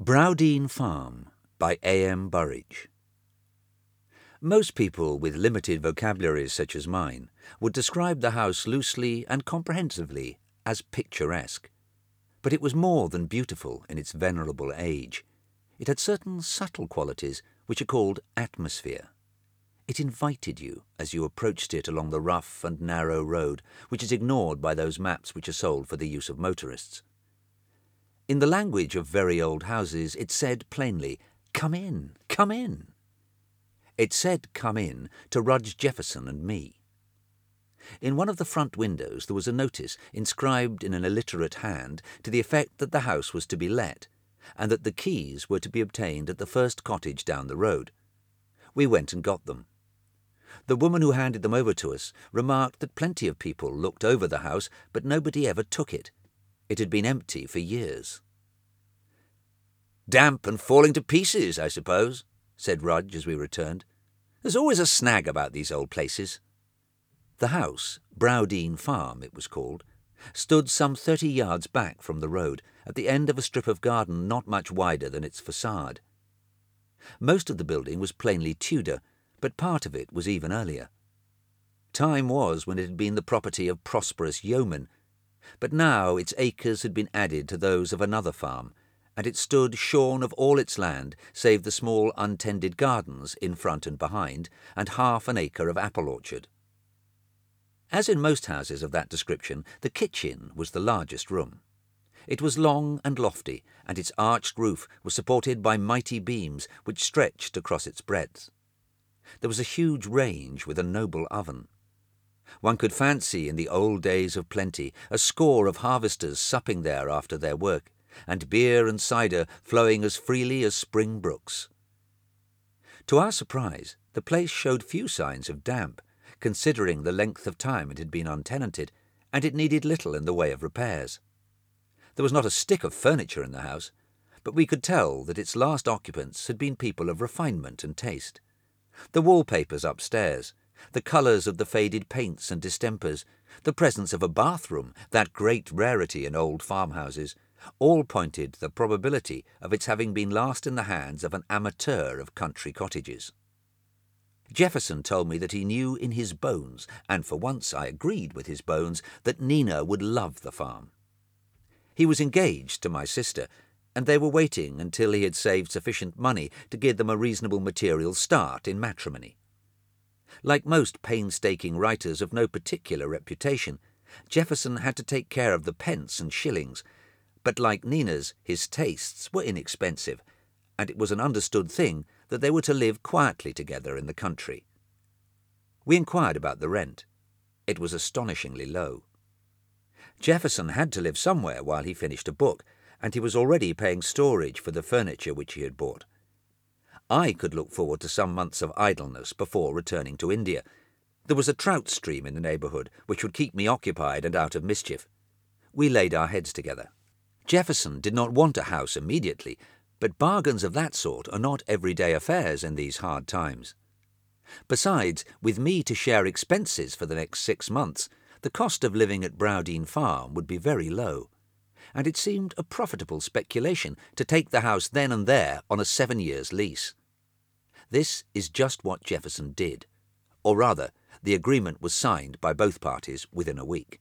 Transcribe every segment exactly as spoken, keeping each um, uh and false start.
Browdean Farm by A M Burridge. Most people with limited vocabularies such as mine would describe the house loosely and comprehensively as picturesque. But it was more than beautiful in its venerable age. It had certain subtle qualities which are called atmosphere. It invited you as you approached it along the rough and narrow road which is ignored by those maps which are sold for the use of motorists. In the language of very old houses, it said plainly, "Come in, come in." It said "come in" to Rudge Jefferson and me. In one of the front windows there was a notice inscribed in an illiterate hand to the effect that the house was to be let, and that the keys were to be obtained at the first cottage down the road. We went and got them. The woman who handed them over to us remarked that plenty of people looked over the house, but nobody ever took it. It had been empty for years. "Damp and falling to pieces, I suppose," said Rudge as we returned. "There's always a snag about these old places." The house, Browdean Farm it was called, stood some thirty yards back from the road, at the end of a strip of garden not much wider than its facade. Most of the building was plainly Tudor, but part of it was even earlier. Time was when it had been the property of prosperous yeomen, but now its acres had been added to those of another farm, and it stood shorn of all its land save the small untended gardens in front and behind, and half an acre of apple orchard. As in most houses of that description, the kitchen was the largest room. It was long and lofty, and its arched roof was supported by mighty beams which stretched across its breadth. There was a huge range with a noble oven. One could fancy in the old days of plenty a score of harvesters supping there after their work, and beer and cider flowing as freely as spring brooks. To our surprise, the place showed few signs of damp, considering the length of time it had been untenanted, and it needed little in the way of repairs. There was not a stick of furniture in the house, but we could tell that its last occupants had been people of refinement and taste. The wallpapers upstairs, the colours of the faded paints and distempers, the presence of a bathroom, that great rarity in old farmhouses, all pointed to the probability of its having been last in the hands of an amateur of country cottages. Jefferson told me that he knew in his bones, and for once I agreed with his bones, that Nina would love the farm. He was engaged to my sister, and they were waiting until he had saved sufficient money to give them a reasonable material start in matrimony. Like most painstaking writers of no particular reputation, Jefferson had to take care of the pence and shillings, but like Nina's, his tastes were inexpensive, and it was an understood thing that they were to live quietly together in the country. We inquired about the rent. It was astonishingly low. Jefferson had to live somewhere while he finished a book, and he was already paying storage for the furniture which he had bought. I could look forward to some months of idleness before returning to India. There was a trout stream in the neighbourhood which would keep me occupied and out of mischief. We laid our heads together. Jefferson did not want a house immediately, but bargains of that sort are not everyday affairs in these hard times. Besides, with me to share expenses for the next six months, the cost of living at Browdean Farm would be very low, and it seemed a profitable speculation to take the house then and there on a seven years' lease. This is just what Jefferson did, or rather, the agreement was signed by both parties within a week.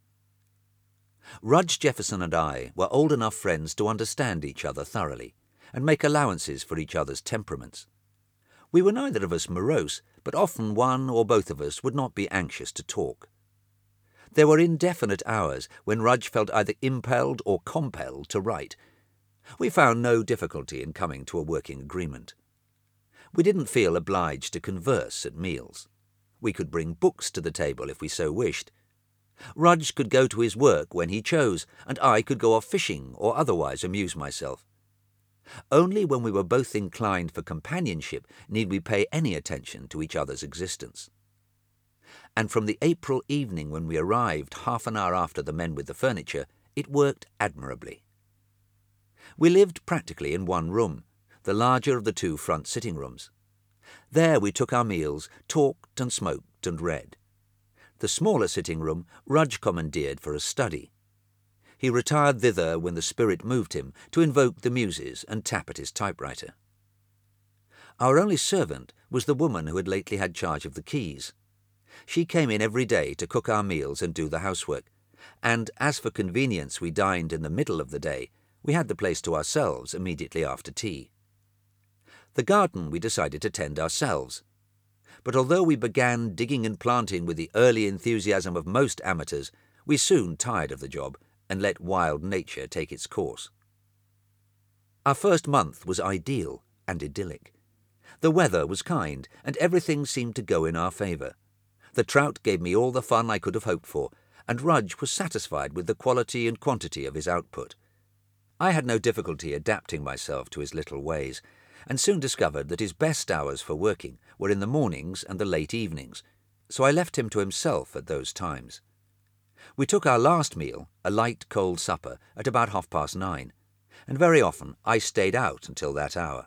Rudge Jefferson and I were old enough friends to understand each other thoroughly, and make allowances for each other's temperaments. We were neither of us morose, but often one or both of us would not be anxious to talk. There were indefinite hours when Rudge felt either impelled or compelled to write. We found no difficulty in coming to a working agreement. We didn't feel obliged to converse at meals. We could bring books to the table if we so wished. Rudge could go to his work when he chose, and I could go off fishing or otherwise amuse myself. Only when we were both inclined for companionship need we pay any attention to each other's existence. And from the April evening when we arrived half an hour after the men with the furniture, it worked admirably. We lived practically in one room, the larger of the two front sitting rooms. There we took our meals, talked and smoked and read. The smaller sitting room Rudge commandeered for a study. He retired thither when the spirit moved him to invoke the muses and tap at his typewriter. Our only servant was the woman who had lately had charge of the keys. She came in every day to cook our meals and do the housework, and as for convenience we dined in the middle of the day, we had the place to ourselves immediately after tea. The garden we decided to tend ourselves, but although we began digging and planting with the early enthusiasm of most amateurs, we soon tired of the job and let wild nature take its course. Our first month was ideal and idyllic. The weather was kind, and everything seemed to go in our favour. The trout gave me all the fun I could have hoped for, and Rudge was satisfied with the quality and quantity of his output. I had no difficulty adapting myself to his little ways, and soon discovered that his best hours for working were in the mornings and the late evenings, so I left him to himself at those times. We took our last meal, a light cold supper, at about half past nine, and very often I stayed out until that hour.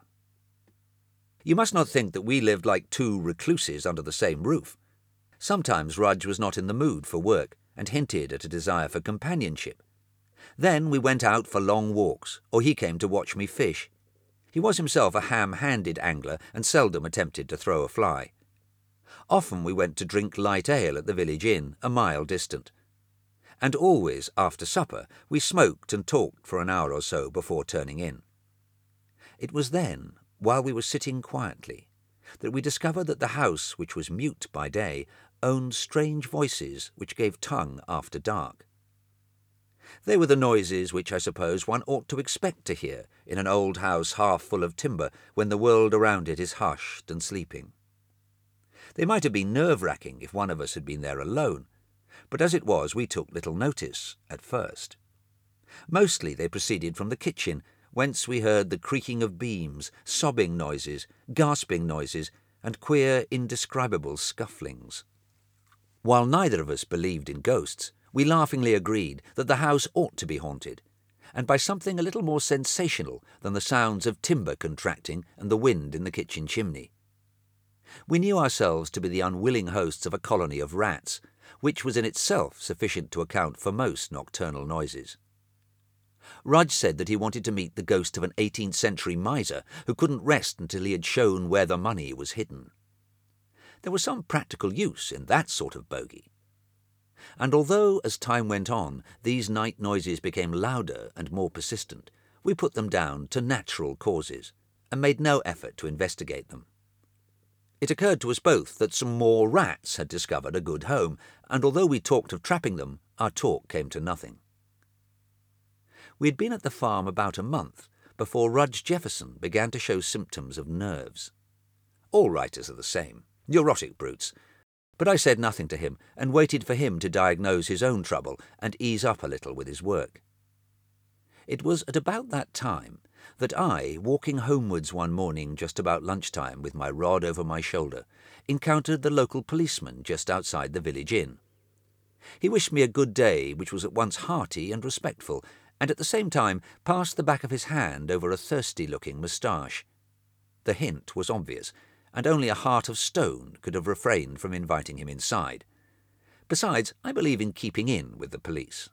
You must not think that we lived like two recluses under the same roof. Sometimes Rudge was not in the mood for work and hinted at a desire for companionship. Then we went out for long walks, or he came to watch me fish. He was himself a ham-handed angler and seldom attempted to throw a fly. Often we went to drink light ale at the village inn, a mile distant. And always, after supper, we smoked and talked for an hour or so before turning in. It was then, while we were sitting quietly, that we discovered that the house, which was mute by day, owned strange voices which gave tongue after dark. They were the noises which I suppose one ought to expect to hear in an old house half full of timber when the world around it is hushed and sleeping. They might have been nerve-racking if one of us had been there alone, but as it was we took little notice at first. Mostly they proceeded from the kitchen, whence we heard the creaking of beams, sobbing noises, gasping noises, and queer, indescribable scufflings. While neither of us believed in ghosts, we laughingly agreed that the house ought to be haunted, and by something a little more sensational than the sounds of timber contracting and the wind in the kitchen chimney. We knew ourselves to be the unwilling hosts of a colony of rats, which was in itself sufficient to account for most nocturnal noises. Rudge said that he wanted to meet the ghost of an eighteenth century miser who couldn't rest until he had shown where the money was hidden. There was some practical use in that sort of bogey. And although, as time went on, these night noises became louder and more persistent, we put them down to natural causes, and made no effort to investigate them. It occurred to us both that some more rats had discovered a good home, and although we talked of trapping them, our talk came to nothing. We had been at the farm about a month before Rudge Jefferson began to show symptoms of nerves. All writers are the same, neurotic brutes, but I said nothing to him and waited for him to diagnose his own trouble and ease up a little with his work. It was at about that time that I, walking homewards one morning just about lunchtime with my rod over my shoulder, encountered the local policeman just outside the village inn. He wished me a good day, which was at once hearty and respectful, and at the same time passed the back of his hand over a thirsty-looking moustache. The hint was obvious, and only a heart of stone could have refrained from inviting him inside. Besides, I believe in keeping in with the police.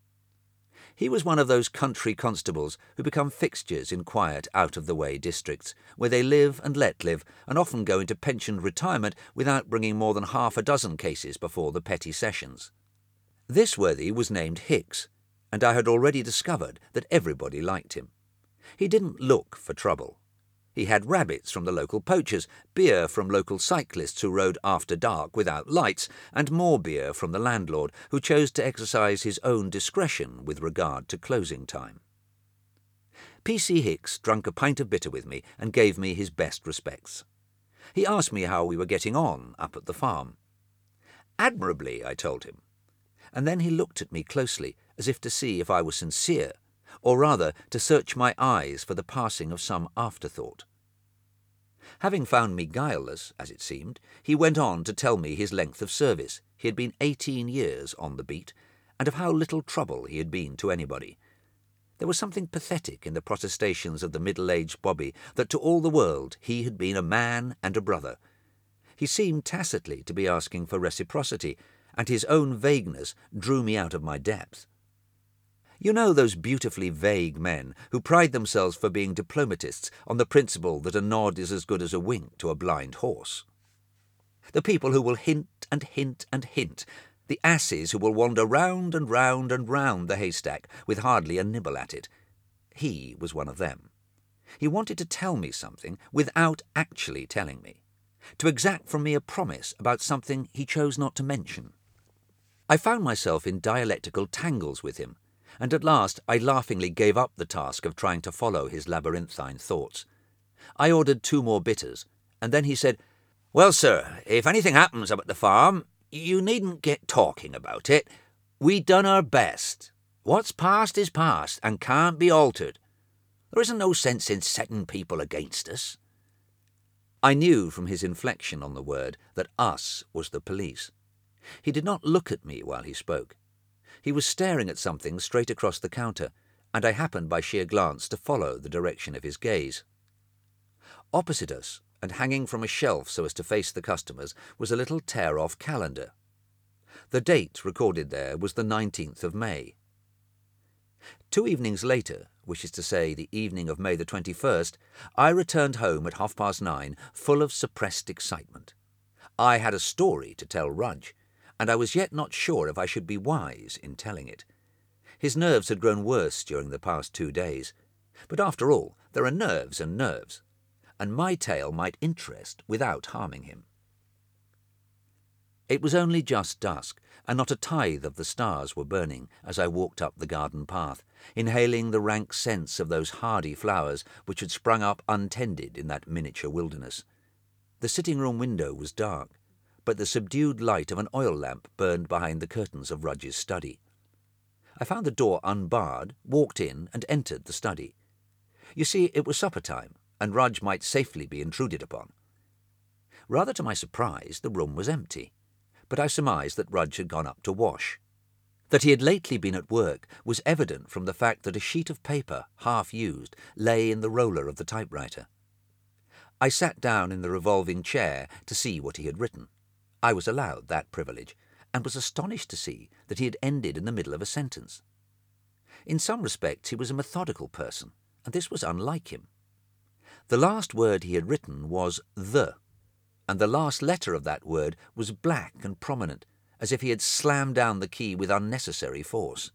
He was one of those country constables who become fixtures in quiet, out-of-the-way districts, where they live and let live, and often go into pensioned retirement without bringing more than half a dozen cases before the petty sessions. This worthy was named Hicks, and I had already discovered that everybody liked him. He didn't look for trouble. He had rabbits from the local poachers, beer from local cyclists who rode after dark without lights, and more beer from the landlord, who chose to exercise his own discretion with regard to closing time. P C Hicks drank a pint of bitter with me and gave me his best respects. He asked me how we were getting on up at the farm. Admirably, I told him, and then he looked at me closely, as if to see if I were sincere, or rather to search my eyes for the passing of some afterthought. Having found me guileless, as it seemed, he went on to tell me his length of service. He had been eighteen years on the beat, and of how little trouble he had been to anybody. There was something pathetic in the protestations of the middle-aged bobby that to all the world he had been a man and a brother. He seemed tacitly to be asking for reciprocity, and his own vagueness drew me out of my depth. You know those beautifully vague men who pride themselves for being diplomatists on the principle that a nod is as good as a wink to a blind horse. The people who will hint and hint and hint, the asses who will wander round and round and round the haystack with hardly a nibble at it. He was one of them. He wanted to tell me something without actually telling me, to exact from me a promise about something he chose not to mention. I found myself in dialectical tangles with him, and at last I laughingly gave up the task of trying to follow his labyrinthine thoughts. I ordered two more bitters, and then he said, "Well, sir, if anything happens up at the farm, you needn't get talking about it. We done our best. What's past is past, and can't be altered. There isn't no sense in setting people against us." I knew from his inflection on the word that us was the police. He did not look at me while he spoke. He was staring at something straight across the counter, and I happened by sheer glance to follow the direction of his gaze. Opposite us, and hanging from a shelf so as to face the customers, was a little tear-off calendar. The date recorded there was the nineteenth of May. Two evenings later, which is to say the evening of May the twenty-first, I returned home at half past nine, full of suppressed excitement. I had a story to tell Rudge, and I was yet not sure if I should be wise in telling it. His nerves had grown worse during the past two days, but after all, there are nerves and nerves, and my tale might interest without harming him. It was only just dusk, and not a tithe of the stars were burning as I walked up the garden path, inhaling the rank scents of those hardy flowers which had sprung up untended in that miniature wilderness. The sitting-room window was dark, but the subdued light of an oil lamp burned behind the curtains of Rudge's study. I found the door unbarred, walked in, and entered the study. You see, it was supper time, and Rudge might safely be intruded upon. Rather to my surprise, the room was empty, but I surmised that Rudge had gone up to wash. That he had lately been at work was evident from the fact that a sheet of paper, half used, lay in the roller of the typewriter. I sat down in the revolving chair to see what he had written. I was allowed that privilege, and was astonished to see that he had ended in the middle of a sentence. In some respects he was a methodical person, and this was unlike him. The last word he had written was the, and the last letter of that word was black and prominent, as if he had slammed down the key with unnecessary force.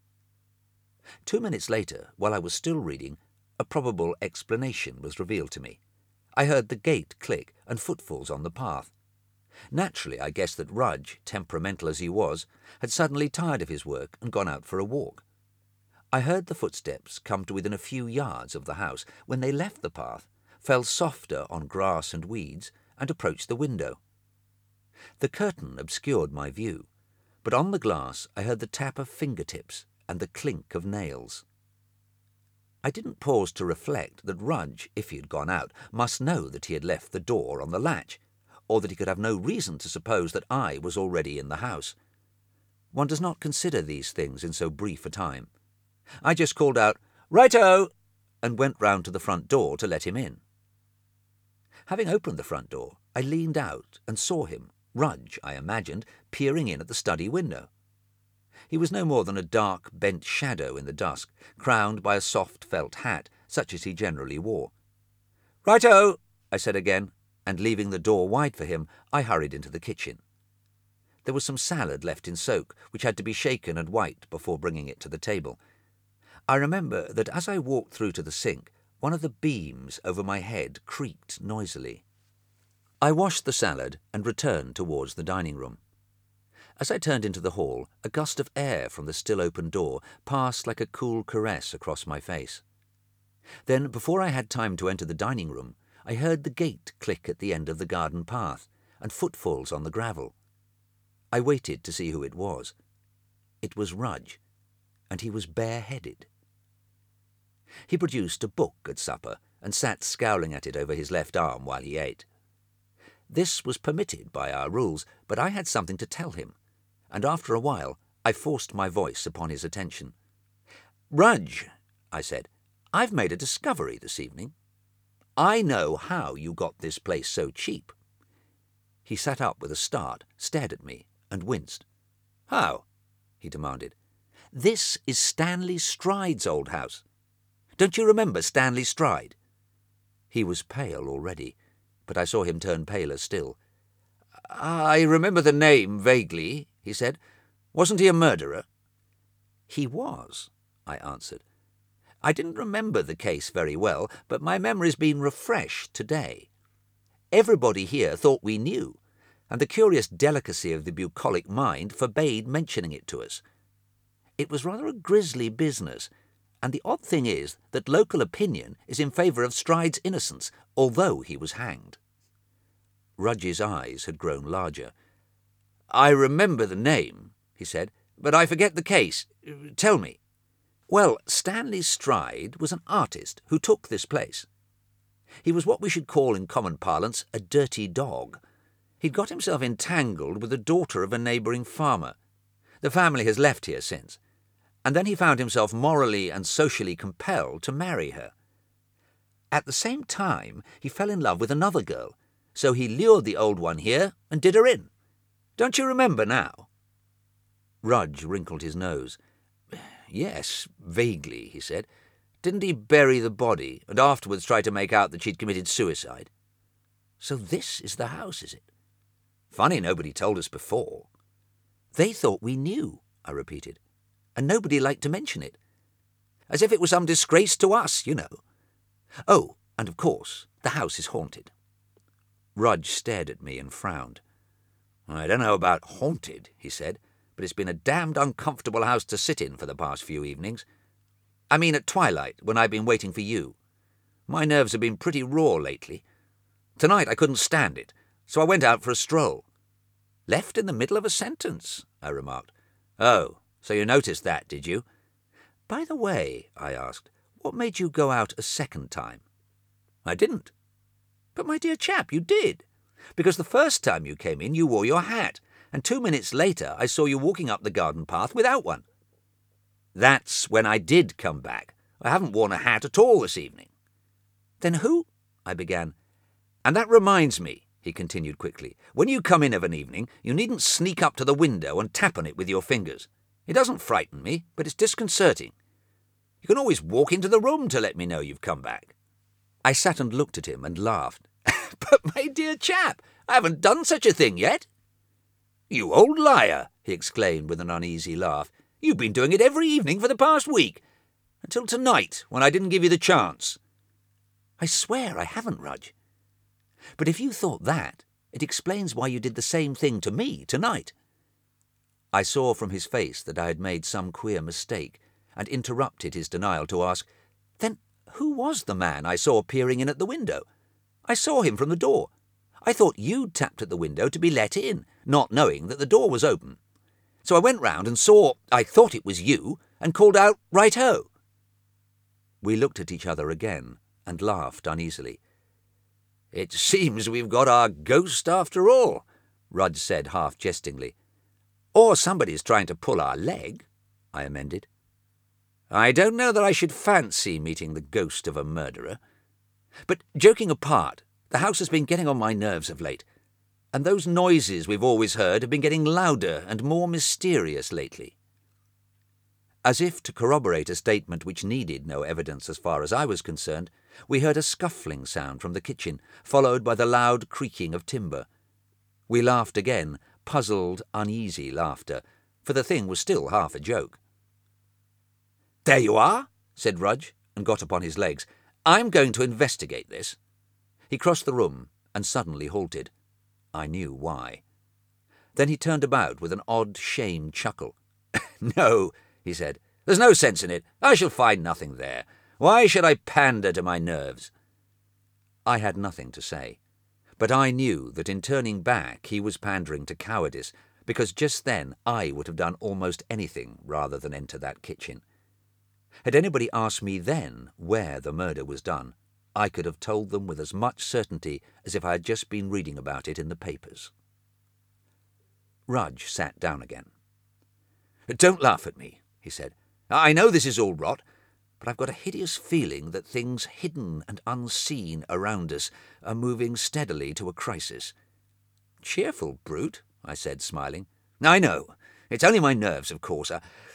Two minutes later, while I was still reading, a probable explanation was revealed to me. I heard the gate click and footfalls on the path. Naturally, I guessed that Rudge, temperamental as he was, had suddenly tired of his work and gone out for a walk. I heard the footsteps come to within a few yards of the house when they left the path, fell softer on grass and weeds, and approached the window. The curtain obscured my view, but on the glass I heard the tap of fingertips and the clink of nails. I didn't pause to reflect that Rudge, if he had gone out, must know that he had left the door on the latch, or that he could have no reason to suppose that I was already in the house. One does not consider these things in so brief a time. I just called out, "Righto!" and went round to the front door to let him in. Having opened the front door, I leaned out and saw him, Rudge, I imagined, peering in at the study window. He was no more than a dark, bent shadow in the dusk, crowned by a soft felt hat, such as he generally wore. "Righto!" I said again, and leaving the door wide for him, I hurried into the kitchen. There was some salad left in soak, which had to be shaken and wiped before bringing it to the table. I remember that as I walked through to the sink, one of the beams over my head creaked noisily. I washed the salad and returned towards the dining room. As I turned into the hall, a gust of air from the still open door passed like a cool caress across my face. Then, before I had time to enter the dining room, I heard the gate click at the end of the garden path, and footfalls on the gravel. I waited to see who it was. It was Rudge, and he was bareheaded. He produced a book at supper, and sat scowling at it over his left arm while he ate. This was permitted by our rules, but I had something to tell him, and after a while I forced my voice upon his attention. "Rudge," I said, "I've made a discovery this evening. I know how you got this place so cheap." He sat up with a start, stared at me, and winced. "How?" he demanded. This is Stanley Stride's old house. Don't you remember Stanley Stride?" He was pale already, but I saw him turn paler still. "I remember the name vaguely," he said. "Wasn't he a murderer?" "He was," I answered. I didn't remember the case very well, but my memory's been refreshed today. Everybody here thought we knew, and the curious delicacy of the bucolic mind forbade mentioning it to us. It was rather a grisly business, and the odd thing is that local opinion is in favour of Stride's innocence, although he was hanged. Rudge's eyes had grown larger. "I remember the name," he said, "but I forget the case. Tell me." "Well, Stanley Stride was an artist who took this place. He was what we should call in common parlance a dirty dog. He'd got himself entangled with the daughter of a neighbouring farmer. The family has left here since, and then he found himself morally and socially compelled to marry her. At the same time, he fell in love with another girl, so he lured the old one here and did her in. Don't you remember now?" Rudge wrinkled his nose. "Yes, vaguely," he said. "Didn't he bury the body and afterwards try to make out that she'd committed suicide? So this is the house, is it? Funny nobody told us before." "They thought we knew," I repeated, "and nobody liked to mention it. As if it was some disgrace to us, you know. Oh, and of course, the house is haunted." Rudge stared at me and frowned. "I don't know about haunted," he said, "but it's been a damned uncomfortable house to sit in for the past few evenings. I mean at twilight, when I've been waiting for you. My nerves have been pretty raw lately. Tonight I couldn't stand it, so I went out for a stroll." "Left in the middle of a sentence," I remarked. "Oh, so you noticed that, did you?" "By the way," I asked, "what made you go out a second time?" "I didn't." "But, my dear chap, you did. Because the first time you came in you wore your hat, and two minutes later I saw you walking up the garden path without one." "That's when I did come back. I haven't worn a hat at all this evening." "Then who—" I began. "And that reminds me," he continued quickly, "when you come in of an evening, you needn't sneak up to the window and tap on it with your fingers. It doesn't frighten me, but it's disconcerting. You can always walk into the room to let me know you've come back." I sat and looked at him and laughed. "But, my dear chap, I haven't done such a thing yet." "You old liar," he exclaimed with an uneasy laugh. "You've been doing it every evening for the past week, until tonight, when I didn't give you the chance." "I swear I haven't, Rudge. But if you thought that, it explains why you did the same thing to me tonight." I saw from his face that I had made some queer mistake, and interrupted his denial to ask, "Then who was the man I saw peering in at the window? I saw him from the door. I thought you'd tapped at the window to be let in, not knowing that the door was open. So I went round and saw, I thought it was you, and called out, 'Right-ho!'" We looked at each other again and laughed uneasily. "It seems we've got our ghost after all," Rudge said half-jestingly. "Or somebody's trying to pull our leg," I amended. "I don't know that I should fancy meeting the ghost of a murderer. But joking apart, the house has been getting on my nerves of late, and those noises we've always heard have been getting louder and more mysterious lately." As if to corroborate a statement which needed no evidence as far as I was concerned, we heard a scuffling sound from the kitchen, followed by the loud creaking of timber. We laughed again, puzzled, uneasy laughter, for the thing was still half a joke. "There you are," said Rudge, and got upon his legs. "I'm going to investigate this." He crossed the room and suddenly halted. I knew why. Then he turned about with an odd, shamed chuckle. "No," he said, "there's no sense in it. I shall find nothing there. Why should I pander to my nerves?" I had nothing to say, but I knew that in turning back he was pandering to cowardice, because just then I would have done almost anything rather than enter that kitchen. Had anybody asked me then where the murder was done, I could have told them with as much certainty as if I had just been reading about it in the papers. Rudge sat down again. "Don't laugh at me," he said. "I know this is all rot, but I've got a hideous feeling that things hidden and unseen around us are moving steadily to a crisis." "Cheerful brute," I said, smiling. "I know. It's only my nerves, of course. Uh,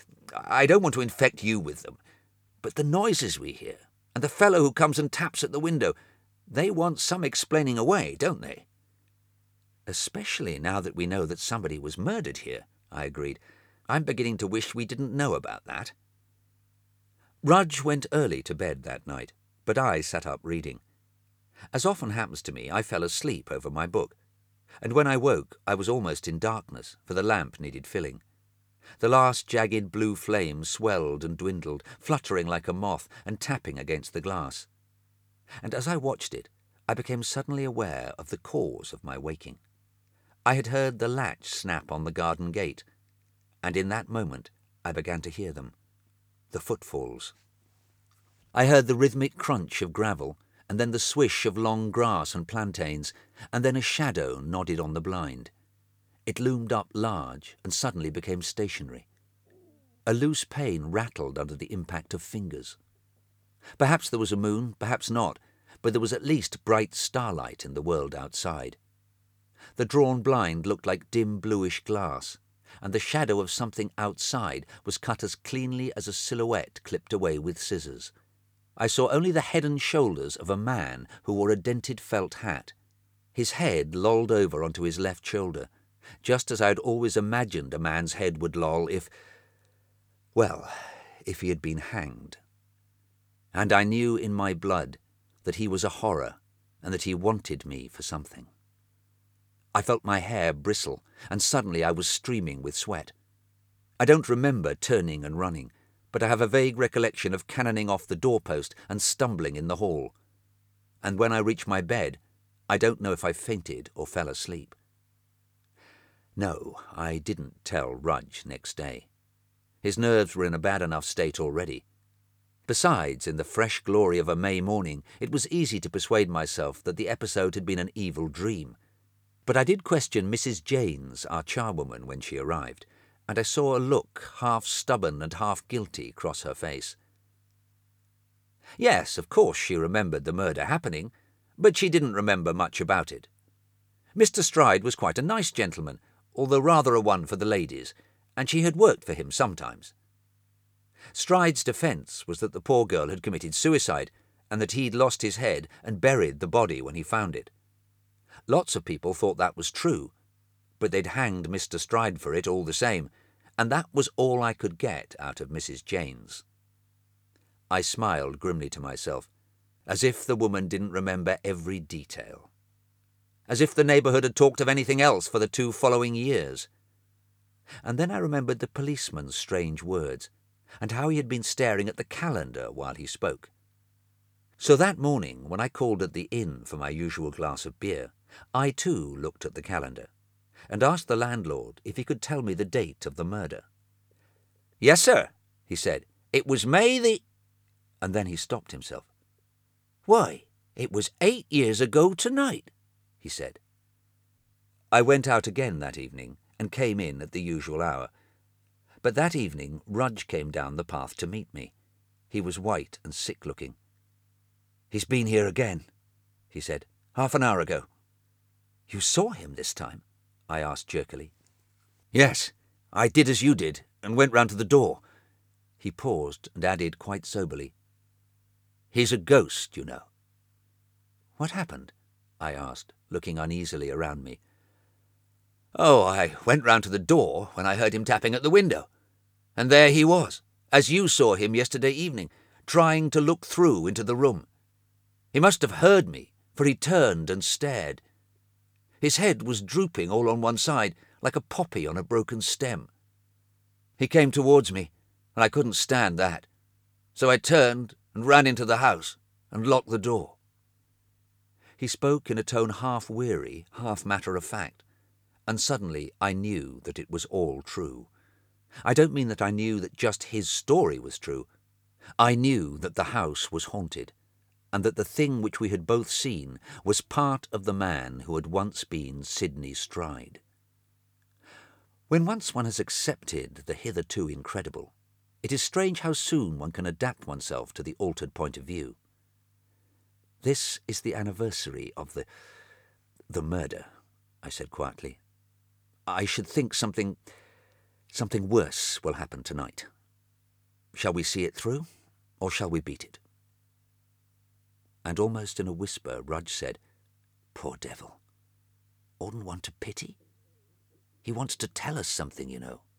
I don't want to infect you with them. But the noises we hear, and the fellow who comes and taps at the window, they want some explaining away, don't they?" "Especially now that we know that somebody was murdered here," I agreed. "I'm beginning to wish we didn't know about that." Rudge went early to bed that night, but I sat up reading. As often happens to me, I fell asleep over my book, and when I woke I was almost in darkness, for the lamp needed filling. The last jagged blue flame swelled and dwindled, fluttering like a moth and tapping against the glass. And as I watched it, I became suddenly aware of the cause of my waking. I had heard the latch snap on the garden gate, and in that moment I began to hear them. The footfalls. I heard the rhythmic crunch of gravel, and then the swish of long grass and plantains, and then a shadow nodded on the blind. It loomed up large and suddenly became stationary. A loose pane rattled under the impact of fingers. Perhaps there was a moon, perhaps not, but there was at least bright starlight in the world outside. The drawn blind looked like dim bluish glass, and the shadow of something outside was cut as cleanly as a silhouette clipped away with scissors. I saw only the head and shoulders of a man who wore a dented felt hat. His head lolled over onto his left shoulder, just as I had always imagined a man's head would loll if, well, if he had been hanged. And I knew in my blood that he was a horror and that he wanted me for something. I felt my hair bristle, and suddenly I was streaming with sweat. I don't remember turning and running, but I have a vague recollection of cannoning off the doorpost and stumbling in the hall. And when I reached my bed, I don't know if I fainted or fell asleep. No, I didn't tell Rudge next day. His nerves were in a bad enough state already. Besides, in the fresh glory of a May morning, it was easy to persuade myself that the episode had been an evil dream. But I did question Missus Janes, our charwoman, when she arrived, and I saw a look half stubborn and half guilty cross her face. Yes, of course she remembered the murder happening, but she didn't remember much about it. Mister Stride was quite a nice gentleman, although rather a one for the ladies, and she had worked for him sometimes. Stride's defence was that the poor girl had committed suicide, and that he'd lost his head and buried the body when he found it. Lots of people thought that was true, but they'd hanged Mister Stride for it all the same, and that was all I could get out of Missus Janes. I smiled grimly to myself, as if the woman didn't remember every detail. As if the neighbourhood had talked of anything else for the two following years. And then I remembered the policeman's strange words, and how he had been staring at the calendar while he spoke. So that morning, when I called at the inn for my usual glass of beer, I too looked at the calendar, and asked the landlord if he could tell me the date of the murder. "Yes, sir," he said. "It was May the—" And then he stopped himself. "Why, it was eight years ago tonight," he said. I went out again that evening, and came in at the usual hour. But that evening Rudge came down the path to meet me. He was white and sick-looking. "He's been here again," he said. "Half an hour ago." "You saw him this time?" I asked jerkily. "Yes, I did as you did, and went round to the door." He paused and added quite soberly, "He's a ghost, you know." "What happened?" I asked, looking uneasily around me. "Oh, I went round to the door when I heard him tapping at the window, and there he was, as you saw him yesterday evening, trying to look through into the room. He must have heard me, for he turned and stared. His head was drooping all on one side, like a poppy on a broken stem. He came towards me, and I couldn't stand that, so I turned and ran into the house and locked the door." He spoke in a tone half weary, half matter-of-fact, and suddenly I knew that it was all true. I don't mean that I knew that just his story was true. I knew that the house was haunted, and that the thing which we had both seen was part of the man who had once been Sidney Stride. When once one has accepted the hitherto incredible, it is strange how soon one can adapt oneself to the altered point of view. "This is the anniversary of the... the murder," I said quietly. "I should think something... something worse will happen tonight." Shall we see it through, or shall we beat it?" And almost in a whisper, Rudge said, "Poor devil. Oughtn't one to pity? He wants to tell us something, you know."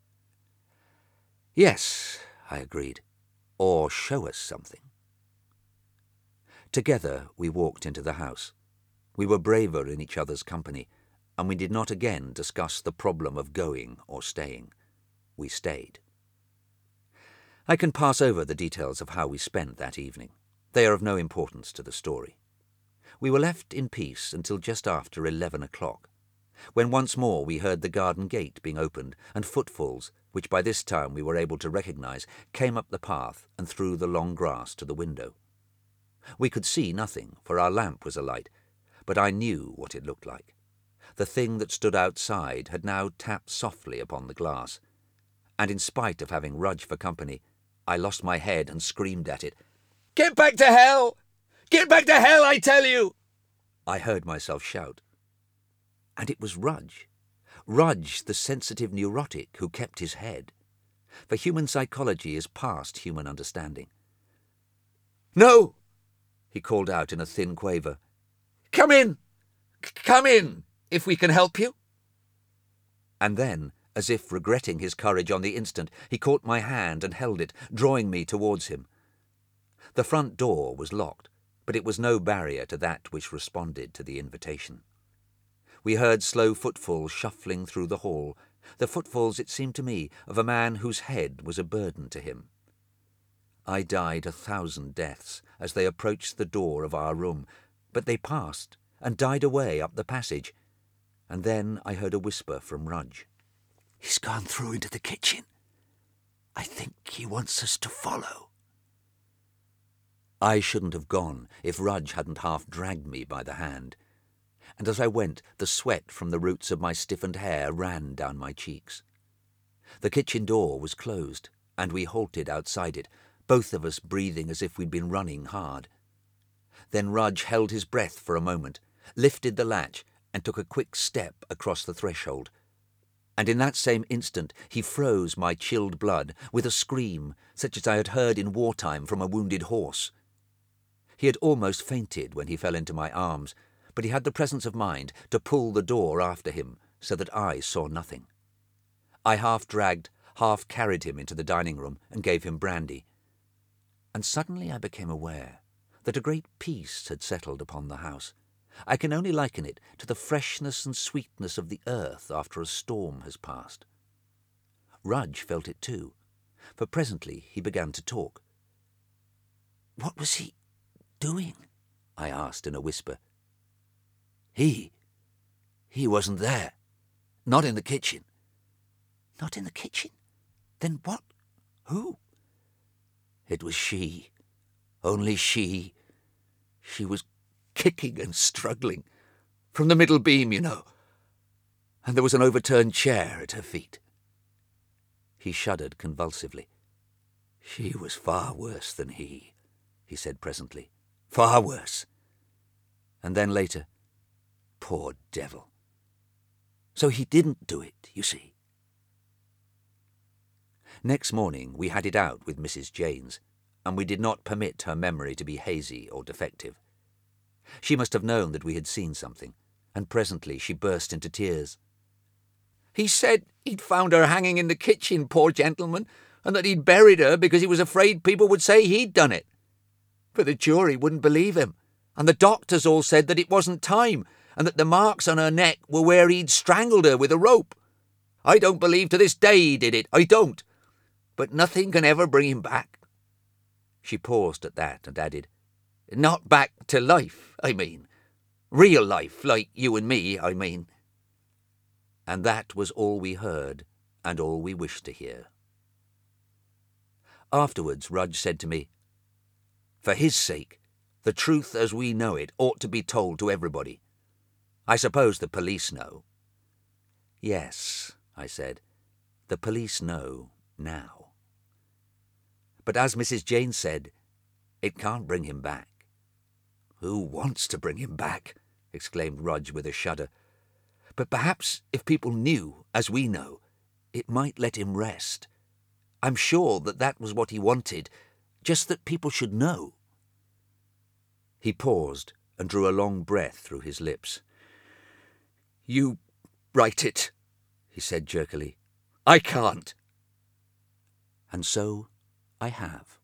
"Yes," I agreed, "or show us something." Together we walked into the house. We were braver in each other's company, and we did not again discuss the problem of going or staying. We stayed. I can pass over the details of how we spent that evening. They are of no importance to the story. We were left in peace until just after eleven o'clock, when once more we heard the garden gate being opened, and footfalls, which by this time we were able to recognize, came up the path and through the long grass to the window. We could see nothing, for our lamp was alight, but I knew what it looked like. The thing that stood outside had now tapped softly upon the glass, and in spite of having Rudge for company, I lost my head and screamed at it. "Get back to hell! Get back to hell, I tell you!" I heard myself shout. And it was Rudge. Rudge, the sensitive neurotic who kept his head. For human psychology is past human understanding. "No!" he called out in a thin quaver. "Come in! C- come in, if we can help you!" And then, as if regretting his courage on the instant, he caught my hand and held it, drawing me towards him. The front door was locked, but it was no barrier to that which responded to the invitation. We heard slow footfalls shuffling through the hall, the footfalls, it seemed to me, of a man whose head was a burden to him. I died a thousand deaths as they approached the door of our room, but they passed and died away up the passage, and then I heard a whisper from Rudge. "He's gone through into the kitchen. I think he wants us to follow." I shouldn't have gone if Rudge hadn't half dragged me by the hand, and as I went, the sweat from the roots of my stiffened hair ran down my cheeks. The kitchen door was closed, and we halted outside it, both of us breathing as if we'd been running hard. Then Rudge held his breath for a moment, lifted the latch, and took a quick step across the threshold. And in that same instant he froze my chilled blood with a scream such as I had heard in wartime from a wounded horse. He had almost fainted when he fell into my arms, but he had the presence of mind to pull the door after him so that I saw nothing. I half dragged, half carried him into the dining room and gave him brandy. And suddenly I became aware that a great peace had settled upon the house. I can only liken it to the freshness and sweetness of the earth after a storm has passed. Rudge felt it too, for presently he began to talk. "What was he doing?" I asked in a whisper. He? He wasn't there. Not in the kitchen." "Not in the kitchen? Then what? Who?" "It was she. Only she. She was kicking and struggling. From the middle beam, you know. And there was an overturned chair at her feet." He shuddered convulsively. "She was far worse than he," he said presently. "Far worse." And then later, "Poor devil. So he didn't do it, you see." Next morning we had it out with Missus Janes, and we did not permit her memory to be hazy or defective. She must have known that we had seen something, and presently she burst into tears. "He said he'd found her hanging in the kitchen, poor gentleman, and that he'd buried her because he was afraid people would say he'd done it. But the jury wouldn't believe him, and the doctors all said that it wasn't time, and that the marks on her neck were where he'd strangled her with a rope. I don't believe to this day he did it, I don't. But nothing can ever bring him back." She paused at that and added, "Not back to life, I mean. Real life, like you and me, I mean." And that was all we heard, and all we wished to hear. Afterwards, Rudge said to me, "For his sake, the truth as we know it ought to be told to everybody. I suppose the police know." "Yes," I said, "the police know now. But as Missus Janes said, it can't bring him back." "Who wants to bring him back?" exclaimed Rudge with a shudder. "But perhaps if people knew, as we know, it might let him rest. I'm sure that that was what he wanted, just that people should know." He paused and drew a long breath through his lips. "You write it," he said jerkily. "I can't." And so I have.